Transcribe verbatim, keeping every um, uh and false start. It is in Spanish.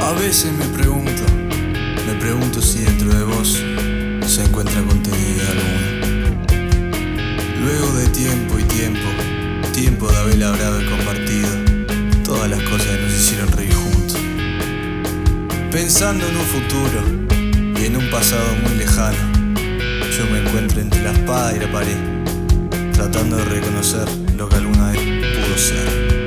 A veces me pregunto, me pregunto si dentro de vos se encuentra contenido alguno. Luego de tiempo y tiempo, tiempo de haber hablado y compartido todas las cosas que nos hicieron reír juntos. Pensando en un futuro y en un pasado muy lejano, yo me encuentro entre la espada y la pared, tratando de reconocer lo que alguna vez pudo ser.